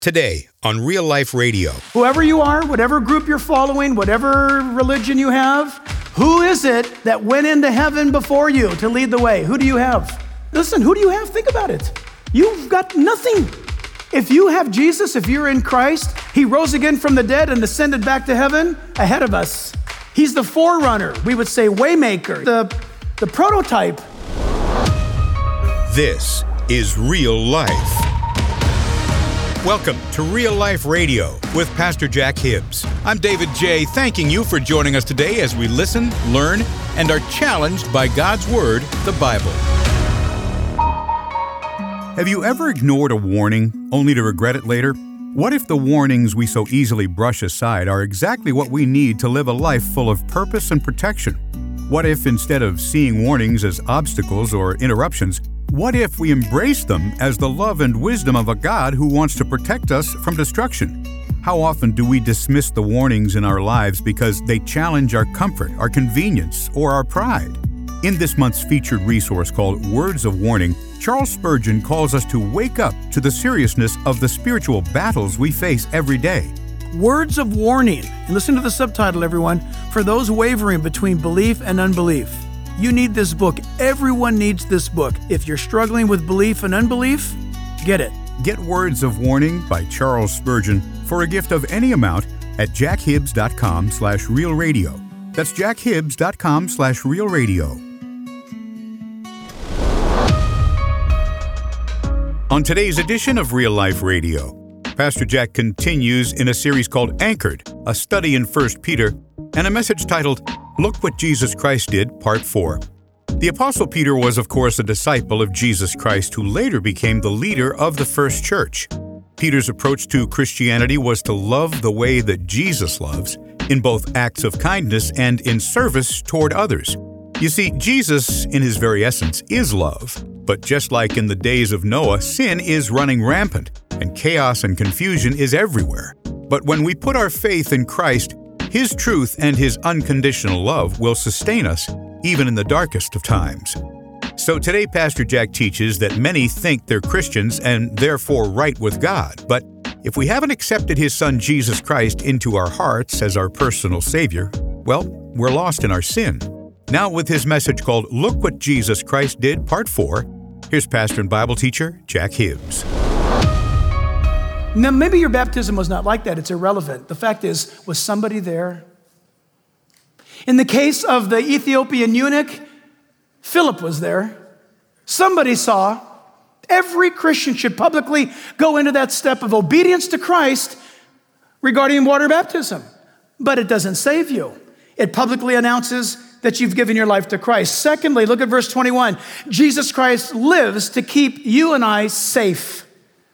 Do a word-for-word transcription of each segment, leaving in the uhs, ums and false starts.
Today on Real Life Radio. Whoever you are, whatever group you're following, whatever religion you have, who is it that went into heaven before you to lead the way? Who do you have? Listen, who do you have? Think about it. You've got nothing. If you have Jesus, if you're in Christ, he rose again from the dead and ascended back to heaven ahead of us. He's the forerunner. We would say waymaker, the, the prototype. This is Real Life. Welcome to Real Life Radio with Pastor Jack Hibbs. I'm David J., thanking you for joining us today as we listen, learn, and are challenged by God's Word, the Bible. Have you ever ignored a warning only to regret it later? What if the warnings we so easily brush aside are exactly what we need to live a life full of purpose and protection? What if, instead of seeing warnings as obstacles or interruptions, what if we embrace them as the love and wisdom of a God who wants to protect us from destruction? How often do we dismiss the warnings in our lives because they challenge our comfort, our convenience, or our pride? In this month's featured resource called Words of Warning, Charles Spurgeon calls us to wake up to the seriousness of the spiritual battles we face every day. Words of warning. And listen to the subtitle, everyone. For those wavering between belief and unbelief. You need this book. Everyone needs this book. If you're struggling with belief and unbelief, get it. Get Words of Warning by Charles Spurgeon for a gift of any amount at jackhibbs.com slash real radio. That's jackhibbs.com slash real radio. On today's edition of Real Life Radio, Pastor Jack continues in a series called Anchored, a study in First Peter, and a message titled, Look What Jesus Christ Did, Part four. The Apostle Peter was, of course, a disciple of Jesus Christ who later became the leader of the first church. Peter's approach to Christianity was to love the way that Jesus loves, in both acts of kindness and in service toward others. You see, Jesus, in his very essence, is love. But just like in the days of Noah, sin is running rampant, and chaos and confusion is everywhere. But when we put our faith in Christ, his truth and his unconditional love will sustain us, even in the darkest of times. So today, Pastor Jack teaches that many think they're Christians and therefore right with God. But if we haven't accepted his Son Jesus Christ into our hearts as our personal Savior, well, we're lost in our sin. Now with his message called Look What Jesus Christ Did, Part four, here's pastor and Bible teacher Jack Hibbs. Now, maybe your baptism was not like that. It's irrelevant. The fact is, was somebody there? In the case of the Ethiopian eunuch, Philip was there. Somebody saw. Every Christian should publicly go into that step of obedience to Christ regarding water baptism. But it doesn't save you. It publicly announces that you've given your life to Christ. Secondly, look at verse twenty-one. Jesus Christ lives to keep you and I safe.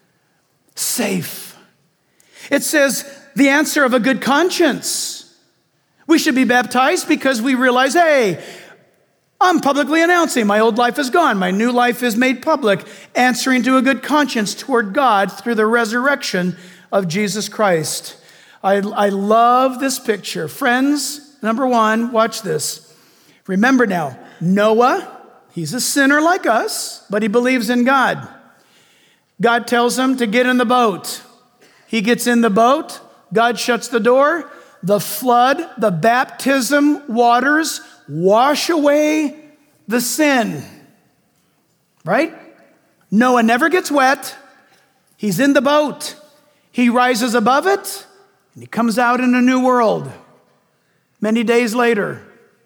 Safe. It says the answer of a good conscience. We should be baptized because we realize, hey, I'm publicly announcing my old life is gone. My new life is made public, answering to a good conscience toward God through the resurrection of Jesus Christ. I, I love this picture. Friends, number one, watch this. Remember now, Noah, he's a sinner like us, but he believes in God. God tells him to get in the boat. He gets in the boat. God shuts the door. The flood, the baptism waters wash away the sin. Right? Noah never gets wet. He's in the boat. He rises above it, and he comes out in a new world. Many days later.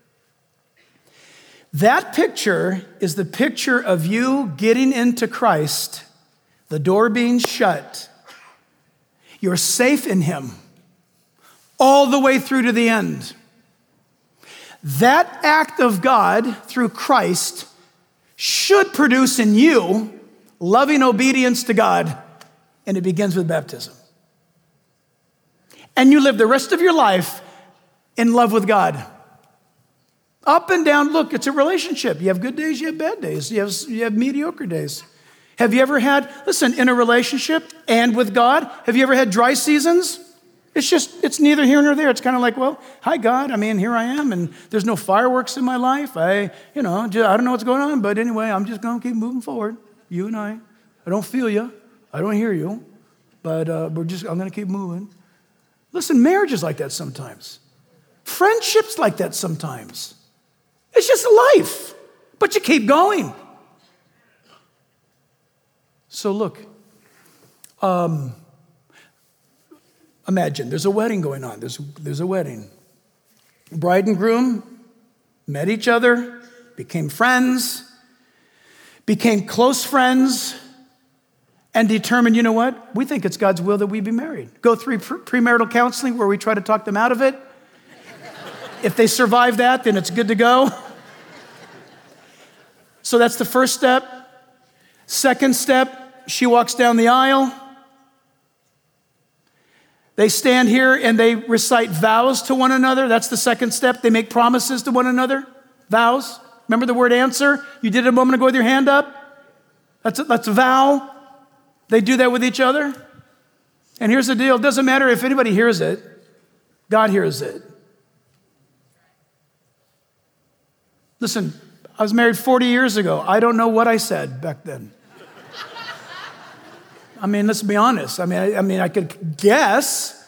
That picture is the picture of you getting into Christ, the door being shut. You're safe in him all the way through to the end. That act of God through Christ should produce in you loving obedience to God, and it begins with baptism. And you live the rest of your life in love with God. Up and down, look, it's a relationship. You have good days, you have bad days, you have, you have mediocre days. Have you ever had, listen, in a relationship and with God, have you ever had dry seasons? It's just, it's neither here nor there. It's kind of like, well, hi, God. I mean, here I am, and there's no fireworks in my life. I, you know, just, I don't know what's going on, but anyway, I'm just going to keep moving forward, you and I. I don't feel you. I don't hear you. but uh, we're just, I'm going to keep moving. Listen, marriage is like that sometimes. Friendships like that sometimes. It's just life, but you keep going. So look, um, imagine there's a wedding going on. There's, there's a wedding. Bride and groom met each other, became friends, became close friends, and determined, you know what? We think it's God's will that we be married. Go through premarital counseling where we try to talk them out of it. If they survive that, then it's good to go. So that's the first step. Second step, she walks down the aisle. They stand here and they recite vows to one another. That's the second step. They make promises to one another. Vows. Remember the word answer? You did it a moment ago with your hand up. That's a, that's a vow. They do that with each other. And here's the deal. It doesn't matter if anybody hears it. God hears it. Listen, I was married forty years ago. I don't know what I said back then. I mean, let's be honest. I mean, I, I mean, I could guess.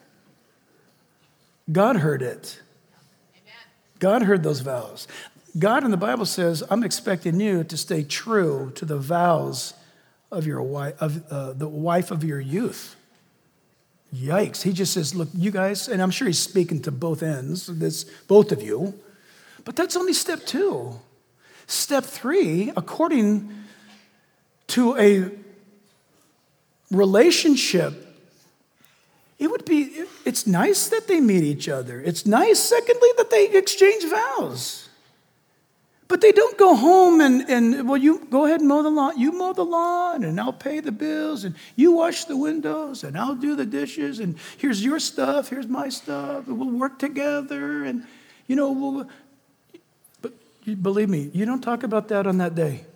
God heard it. God heard those vows. God in the Bible says, I'm expecting you to stay true to the vows of your wife, of uh, the wife of your youth. Yikes. He just says, look, you guys, and I'm sure he's speaking to both ends, this, both of you, but that's only step two. Step three, according to a relationship, it would be, it's nice that they meet each other. It's nice, secondly, that they exchange vows. But they don't go home and, and, well, you go ahead and mow the lawn. You mow the lawn, and I'll pay the bills, and you wash the windows, and I'll do the dishes, and here's your stuff, here's my stuff, and we'll work together, and, you know, we'll, but believe me, you don't talk about that on that day.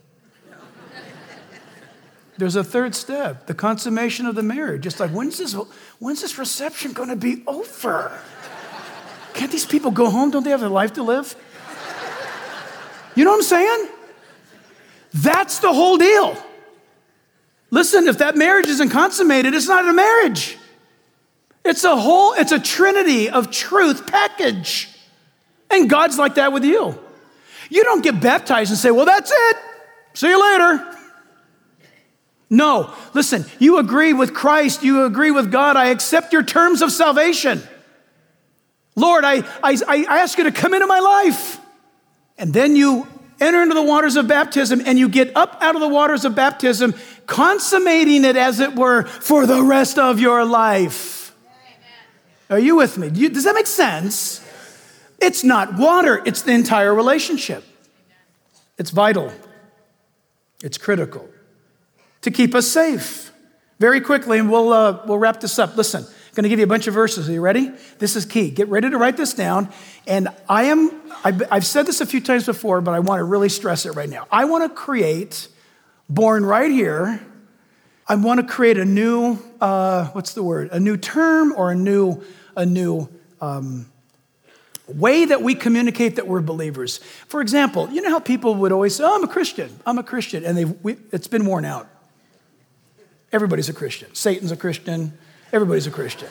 There's a third step, the consummation of the marriage. Just like, when's this, when's this reception going to be over? Can't these people go home? Don't they have a life to live? You know what I'm saying? That's the whole deal. Listen, if that marriage isn't consummated, it's not a marriage. It's a whole, it's a trinity of truth package. And God's like that with you. You don't get baptized and say, well, that's it. See you later. No, listen, you agree with Christ. You agree with God. I accept your terms of salvation. Lord, I, I, I ask you to come into my life. And then you enter into the waters of baptism and you get up out of the waters of baptism, consummating it, as it were, for the rest of your life. Amen. Are you with me? Do you, does that make sense? It's not water. It's the entire relationship. It's vital. It's critical to keep us safe. Very quickly, and we'll, uh, we'll wrap this up. Listen, I'm going to give you a bunch of verses. Are you ready? This is key. Get ready to write this down. And I am, I've, I've said this a few times before, but I want to really stress it right now. I want to create, born right here, I want to create a new, uh, what's the word? A new term or a new, a new um, way that we communicate that we're believers. For example, you know how people would always say, oh, I'm a Christian. I'm a Christian. And they, it's been worn out. Everybody's a Christian. Satan's a Christian. Everybody's a Christian.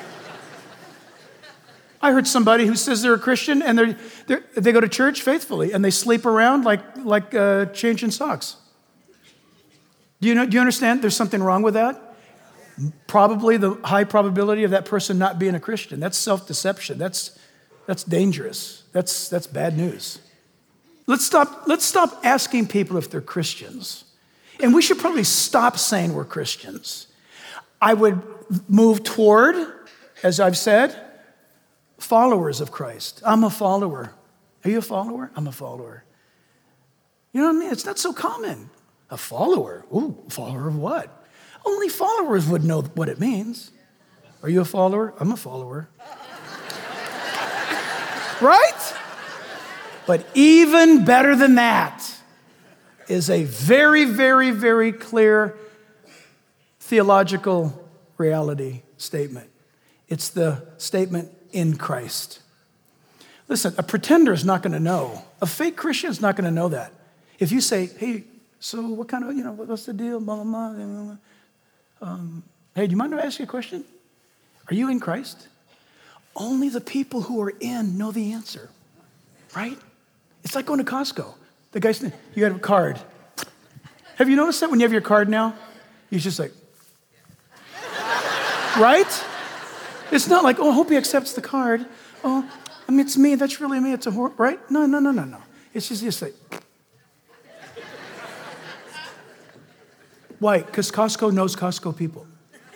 I heard somebody who says they're a Christian and they're, they're, they go to church faithfully and they sleep around like, like uh, changing socks. Do you know? Do you understand there's something wrong with that? Probably the high probability of that person not being a Christian. That's self-deception. That's, that's dangerous. That's, that's bad news. Let's stop, let's stop asking people if they're Christians. And we should probably stop saying we're Christians. I would move toward, as I've said, followers of Christ. I'm a follower. Are you a follower? I'm a follower. You know what I mean? It's not so common. A follower? Ooh, follower of what? Only followers would know what it means. Are you a follower? I'm a follower. Right? But even better than that is a very, very, very clear theological reality statement. It's the statement in Christ. Listen, a pretender is not going to know. A fake Christian is not going to know that. If you say, hey, so what kind of, you know, what's the deal? Blah, blah, blah, blah. Um, Hey, do you mind if I ask you a question? Are you in Christ? Only the people who are in know the answer, right? It's like going to Costco. The guy's, you got a card. Have you noticed that when you have your card now? He's just like, right? It's not like, oh, I hope he accepts the card. Oh, I mean, it's me. That's really me. It's a horror, right? No, no, no, no, no. It's just, just like, why? Because Costco knows Costco people.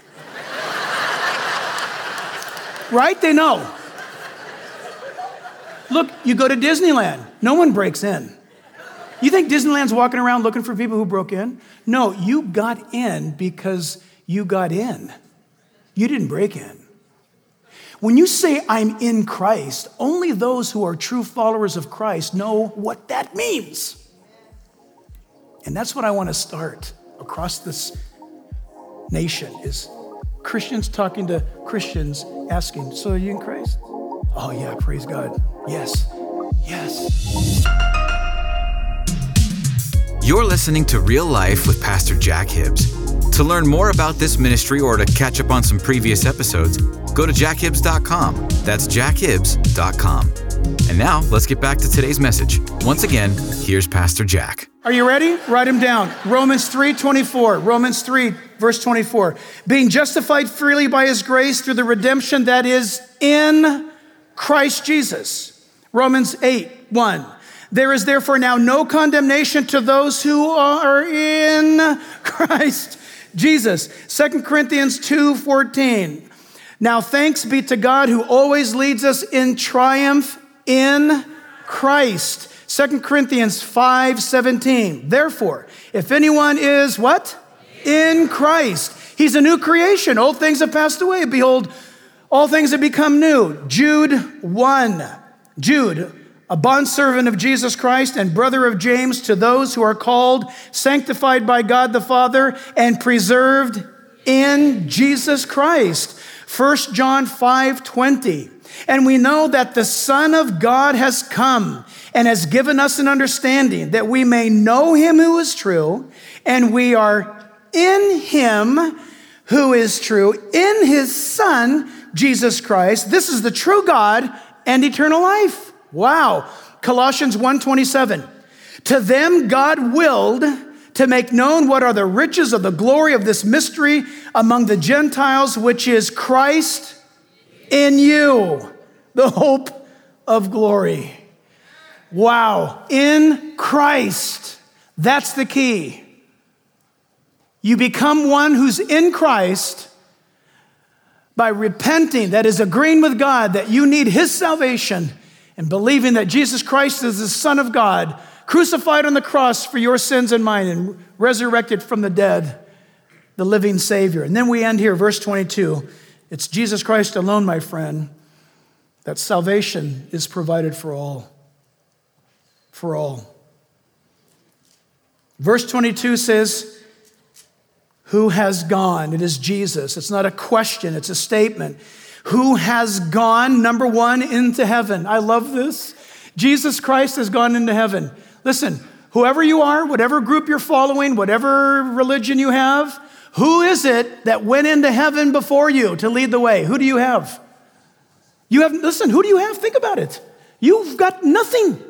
Right? They know. Look, you go to Disneyland. No one breaks in. You think Disneyland's walking around looking for people who broke in? No, you got in because you got in. You didn't break in. When you say, I'm in Christ, only those who are true followers of Christ know what that means. And that's what I want to start across this nation is Christians talking to Christians asking, so are you in Christ? Oh yeah, praise God. Yes, yes. You're listening to Real Life with Pastor Jack Hibbs. To learn more about this ministry or to catch up on some previous episodes, go to jack hibbs dot com. That's jack hibbs dot com. And now, let's get back to today's message. Once again, here's Pastor Jack. Are you ready? Write them down. Romans three twenty-four. Romans three, verse twenty-four. Being justified freely by his grace through the redemption that is in Christ Jesus. Romans eight one. There is therefore now no condemnation to those who are in Christ Jesus. Second Corinthians two fourteen. Now thanks be to God who always leads us in triumph in Christ. Second Corinthians five seventeen. Therefore, if anyone is what? In Christ. He's a new creation. Old things have passed away. Behold, all things have become new. Jude one. Jude, a bondservant of Jesus Christ and brother of James, to those who are called, sanctified by God the Father, and preserved in Jesus Christ. First John five twenty. And we know that the Son of God has come and has given us an understanding that we may know him who is true, and we are in him who is true, in his Son, Jesus Christ. This is the true God and eternal life. Wow. Colossians one twenty-seven. To them God willed to make known what are the riches of the glory of this mystery among the Gentiles, which is Christ in you, the hope of glory. Wow. In Christ. That's the key. You become one who's in Christ by repenting, that is agreeing with God that you need his salvation, and believing that Jesus Christ is the Son of God, crucified on the cross for your sins and mine, and resurrected from the dead, the living Savior. And then we end here, verse twenty-two. It's Jesus Christ alone, my friend, that salvation is provided for all. For all. Verse twenty-two says, who has gone? It is Jesus. It's not a question, it's a statement. Who has gone, number one, into heaven? I love this. Jesus Christ has gone into heaven. Listen, whoever you are, whatever group you're following, whatever religion you have, who is it that went into heaven before you to lead the way? Who do you have? You have, listen, who do you have? Think about it. You've got nothing.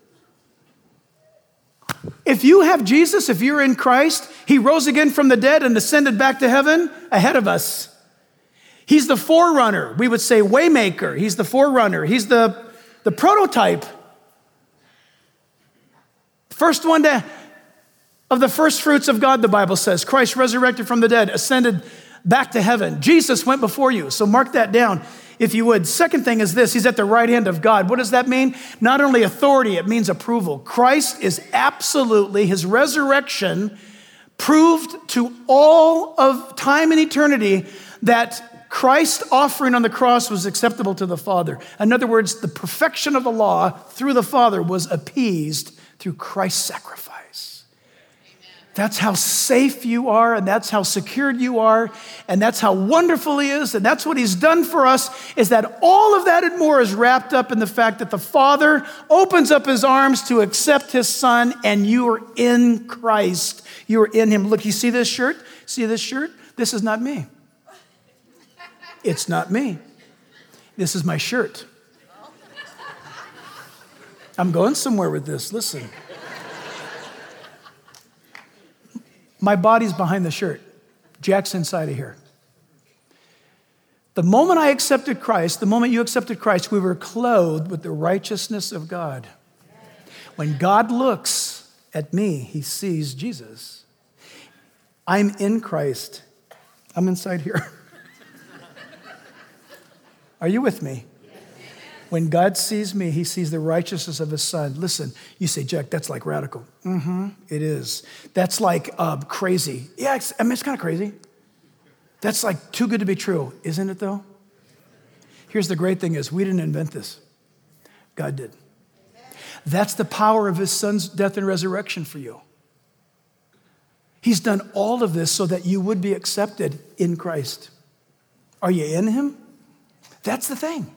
If you have Jesus, if you're in Christ, he rose again from the dead and ascended back to heaven ahead of us. He's the forerunner. We would say waymaker. He's the forerunner. He's the, the prototype. First one to, of the first fruits of God, the Bible says. Christ resurrected from the dead, ascended back to heaven. Jesus went before you. So mark that down, if you would. Second thing is this. He's at the right hand of God. What does that mean? Not only authority, it means approval. Christ is absolutely, his resurrection proved to all of time and eternity that Christ's offering on the cross was acceptable to the Father. In other words, the perfection of the law through the Father was appeased through Christ's sacrifice. Amen. That's how safe you are, and that's how secured you are, and that's how wonderful he is, and that's what he's done for us, is that all of that and more is wrapped up in the fact that the Father opens up his arms to accept his Son, and you are in Christ. You are in him. Look, you see this shirt? See this shirt? This is not me. It's not me. This is my shirt. I'm going somewhere with this. Listen. My body's behind the shirt. Jack's inside of here. The moment I accepted Christ, the moment you accepted Christ, we were clothed with the righteousness of God. When God looks at me, he sees Jesus. I'm in Christ. I'm inside here. Are you with me? When God sees me, he sees the righteousness of his son. Listen, you say, Jack, that's like radical. Mm-hmm, it is. That's like uh, crazy. Yeah, it's, I mean, it's kind of crazy. That's like too good to be true, isn't it though? Here's the great thing is we didn't invent this. God did. That's the power of his son's death and resurrection for you. He's done all of this so that you would be accepted in Christ. Are you in him? That's the thing.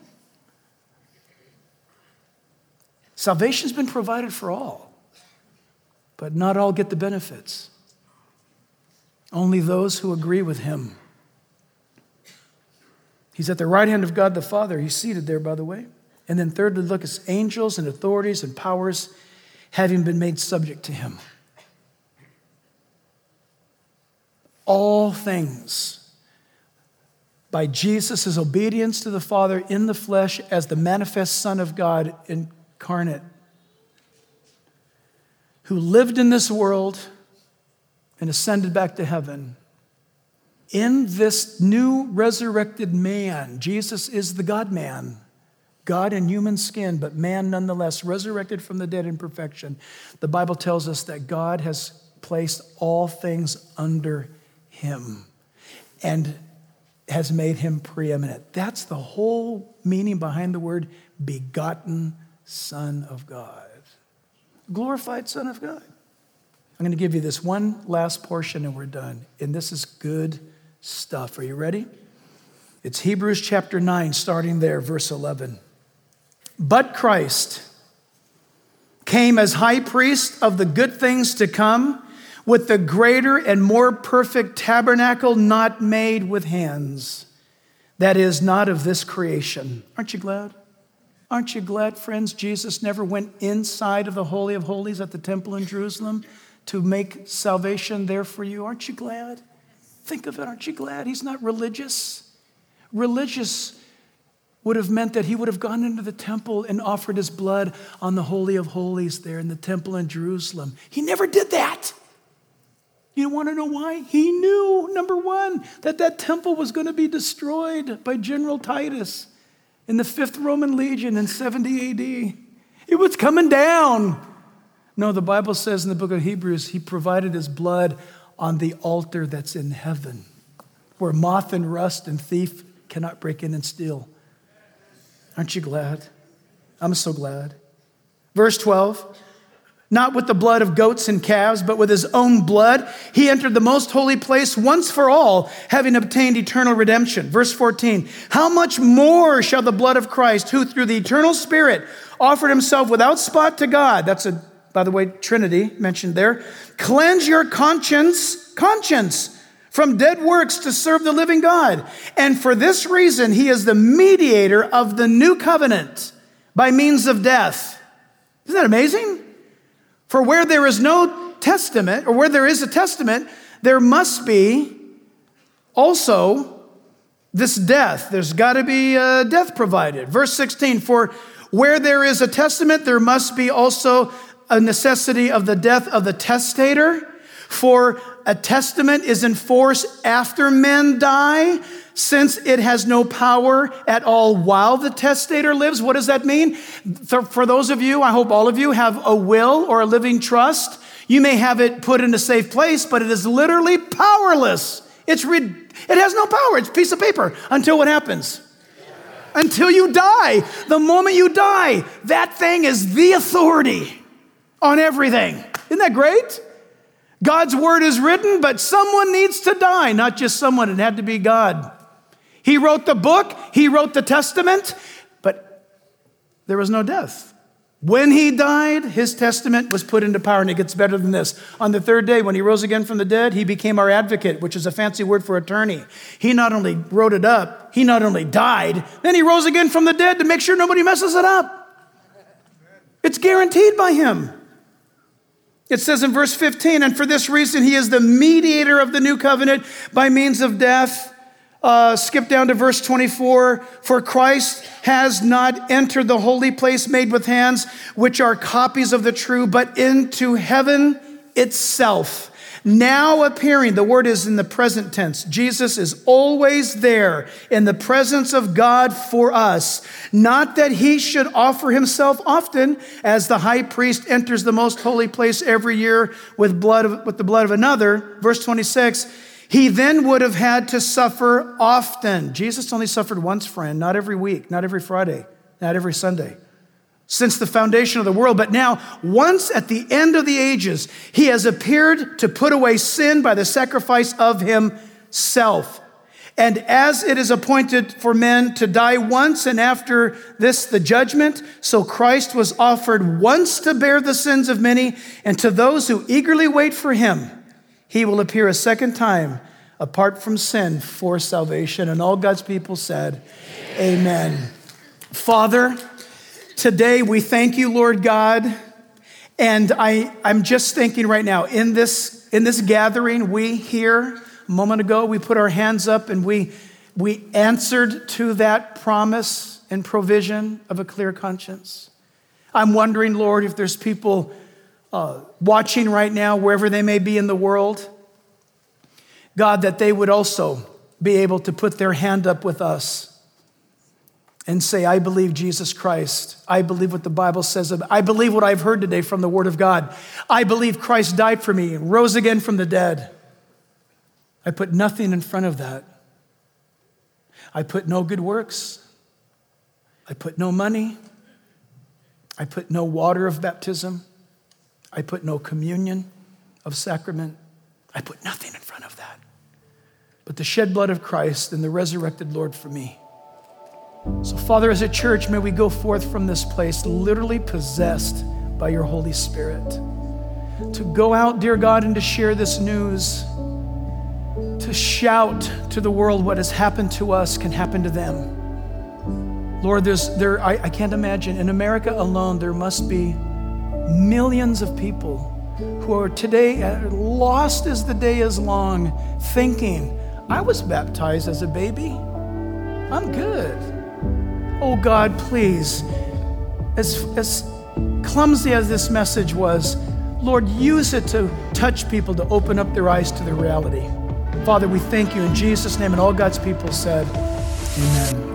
Salvation's been provided for all, but not all get the benefits. Only those who agree with him. He's at the right hand of God the Father. He's seated there, by the way. And then thirdly, look, it's angels and authorities and powers having been made subject to him. All things by Jesus' obedience to the Father in the flesh as the manifest Son of God incarnate, who lived in this world and ascended back to heaven. In this new resurrected man, Jesus is the God-man, God in human skin, but man nonetheless, resurrected from the dead in perfection. The Bible tells us that God has placed all things under him and has made him preeminent. That's the whole meaning behind the word begotten Son of God. Glorified Son of God. I'm going to give you this one last portion and we're done. And this is good stuff. Are you ready? It's Hebrews chapter nine, starting there, verse eleven. But Christ came as high priest of the good things to come with the greater and more perfect tabernacle not made with hands, that is not of this creation. Aren't you glad? Aren't you glad, friends, Jesus never went inside of the Holy of Holies at the temple in Jerusalem to make salvation there for you? Aren't you glad? Think of it, aren't you glad? He's not religious. Religious would have meant that he would have gone into the temple and offered his blood on the Holy of Holies there in the temple in Jerusalem. He never did that. You want to know why? He knew, number one, that that temple was going to be destroyed by General Titus in the fifth Roman Legion in seventy A D. It was coming down. No, the Bible says in the book of Hebrews, he provided his blood on the altar that's in heaven, where moth and rust and thief cannot break in and steal. Aren't you glad? I'm so glad. Verse twelve, not with the blood of goats and calves, but with his own blood, he entered the most holy place once for all, having obtained eternal redemption. Verse fourteen, how much more shall the blood of Christ, who through the eternal Spirit offered himself without spot to God, that's a, by the way, Trinity mentioned there, cleanse your conscience, conscience from dead works to serve the living God. And for this reason, he is the mediator of the new covenant by means of death. Isn't that amazing? For where there is no testament, or where there is a testament, there must be also this death. There's got to be uh, death provided. Verse sixteen, for where there is a testament, there must be also a necessity of the death of the testator. For a testament is in force after men die, since it has no power at all while the testator lives. What does that mean? For those of you, I hope all of you have a will or a living trust. You may have it put in a safe place, but it is literally powerless. It's re- it has no power. It's a piece of paper until what happens? Until you die. The moment you die, that thing is the authority on everything. Isn't that great? God's word is written, but someone needs to die. Not just someone, it had to be God. He wrote the book, he wrote the testament, but there was no death. When he died, his testament was put into power, and it gets better than this. On the third day, when he rose again from the dead, he became our advocate, which is a fancy word for attorney. He not only wrote it up, he not only died, then he rose again from the dead to make sure nobody messes it up. It's guaranteed by him. It says in verse fifteen, and for this reason, he is the mediator of the new covenant by means of death. Uh, skip down to verse twenty-four. For Christ has not entered the holy place made with hands, which are copies of the true, but into heaven itself. Now appearing, the word is in the present tense. Jesus is always there in the presence of God for us. Not that he should offer himself often, as the high priest enters the most holy place every year with blood of, with the blood of another. Verse twenty-six. He then would have had to suffer often. Jesus only suffered once, friend, not every week, not every Friday, not every Sunday, since the foundation of the world. But now, once at the end of the ages, he has appeared to put away sin by the sacrifice of himself. And as it is appointed for men to die once, and after this the judgment, so Christ was offered once to bear the sins of many, and to those who eagerly wait for him, he will appear a second time apart from sin for salvation. And all God's people said, amen. Amen. Father, today we thank you, Lord God. And I, I'm just thinking right now, in this, in this gathering, we here, a moment ago, we put our hands up and we, we answered to that promise and provision of a clear conscience. I'm wondering, Lord, if there's people Uh, watching right now, wherever they may be in the world, God, that they would also be able to put their hand up with us and say, I believe Jesus Christ. I believe what the Bible says. I believe what I've heard today from the Word of God. I believe Christ died for me and rose again from the dead. I put nothing in front of that. I put no good works. I put no money. I put no water of baptism. I put no communion of sacrament. I put nothing in front of that, but the shed blood of Christ and the resurrected Lord for me. So, Father, as a church, may we go forth from this place literally possessed by your Holy Spirit to go out, dear God, and to share this news, to shout to the world what has happened to us can happen to them. Lord, there's there I, I can't imagine. In America alone, there must be millions of people who are today lost as the day is long, thinking, I was baptized as a baby. I'm good. Oh God, please, as, as clumsy as this message was, Lord, use it to touch people, to open up their eyes to the reality. Father, we thank you in Jesus' name, and all God's people said, amen.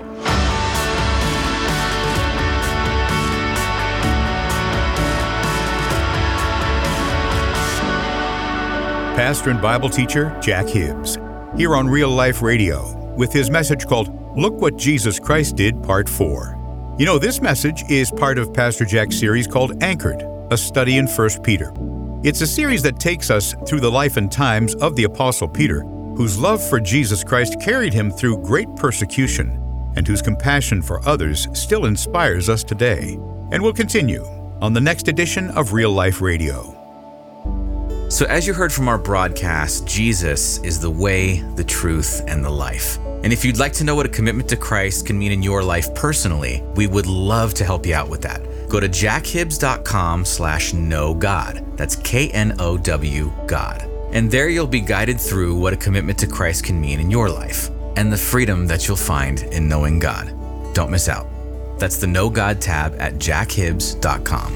Pastor and Bible teacher Jack Hibbs, here on Real Life Radio, with his message called Look What Jesus Christ Did, Part four. You know, this message is part of Pastor Jack's series called Anchored, a study in First Peter. It's a series that takes us through the life and times of the Apostle Peter, whose love for Jesus Christ carried him through great persecution, and whose compassion for others still inspires us today. And we'll continue on the next edition of Real Life Radio. So as you heard from our broadcast, Jesus is the way, the truth, and the life. And if you'd like to know what a commitment to Christ can mean in your life personally, we would love to help you out with that. Go to jackhibbs.com slash know God. That's K N O W God. And there you'll be guided through what a commitment to Christ can mean in your life and the freedom that you'll find in knowing God. Don't miss out. That's the Know God tab at jackhibbs dot com.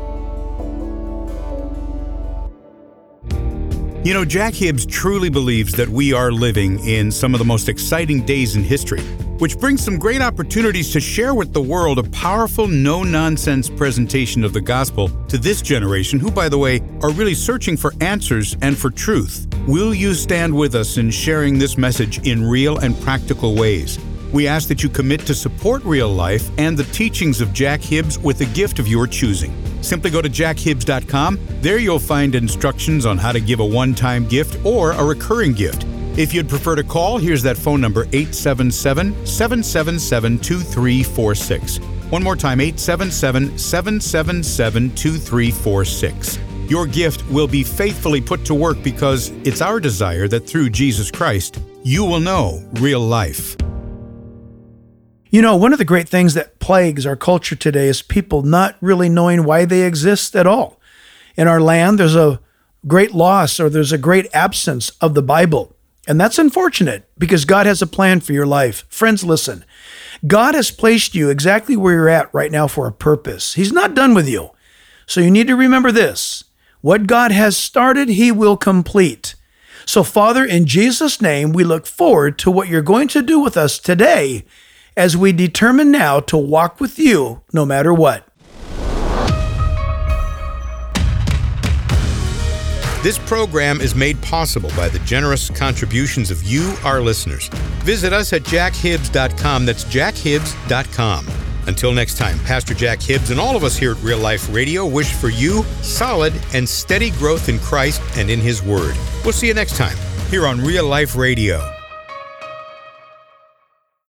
You know, Jack Hibbs truly believes that we are living in some of the most exciting days in history, which brings some great opportunities to share with the world a powerful, no-nonsense presentation of the gospel to this generation, who, by the way, are really searching for answers and for truth. Will you stand with us in sharing this message in real and practical ways? We ask that you commit to support Real Life and the teachings of Jack Hibbs with a gift of your choosing. Simply go to jack hibbs dot com. There you'll find instructions on how to give a one-time gift or a recurring gift. If you'd prefer to call, here's that phone number, eight seven seven, seven seven seven, two three four six. One more time, eight seven seven, seven seven seven, two three four six. Your gift will be faithfully put to work because it's our desire that through Jesus Christ, you will know real life. You know, one of the great things that plagues our culture today is people not really knowing why they exist at all. In our land, there's a great loss or there's a great absence of the Bible. And that's unfortunate because God has a plan for your life. Friends, listen. God has placed you exactly where you're at right now for a purpose. He's not done with you. So you need to remember this. What God has started, He will complete. So, Father, in Jesus' name, we look forward to what you're going to do with us today as we determine now to walk with you no matter what. This program is made possible by the generous contributions of you, our listeners. Visit us at jack hibbs dot com. That's jack hibbs dot com. Until next time, Pastor Jack Hibbs and all of us here at Real Life Radio wish for you solid and steady growth in Christ and in His Word. We'll see you next time here on Real Life Radio.